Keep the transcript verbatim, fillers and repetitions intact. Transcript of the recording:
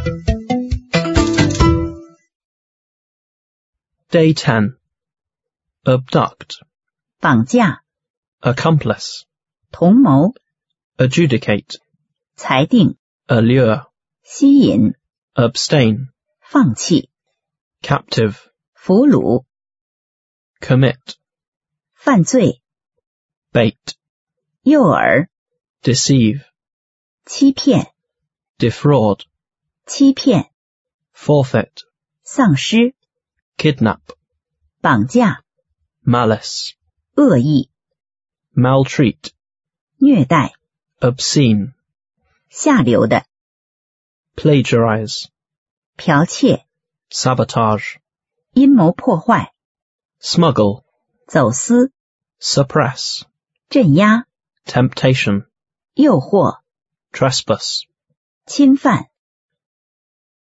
Day ten. Abduct. 绑架 Accomplice. 同谋 Adjudicate. 裁定 Allure. 吸引 Abstain. 放弃 Captive. 俘虏 Commit. 犯罪 Bait. 诱饵 Deceive. 欺骗 Defraud. 欺骗 Forfeit. 丧失 Kidnap. 绑架 Malice. 恶意 Maltreat. 虐待 Obscene. 下流的 Plagiarize. 剽窃 Sabotage. 阴谋破坏 Smuggle. 走私 Suppress. 镇压 Temptation. 诱惑 Trespass. 侵犯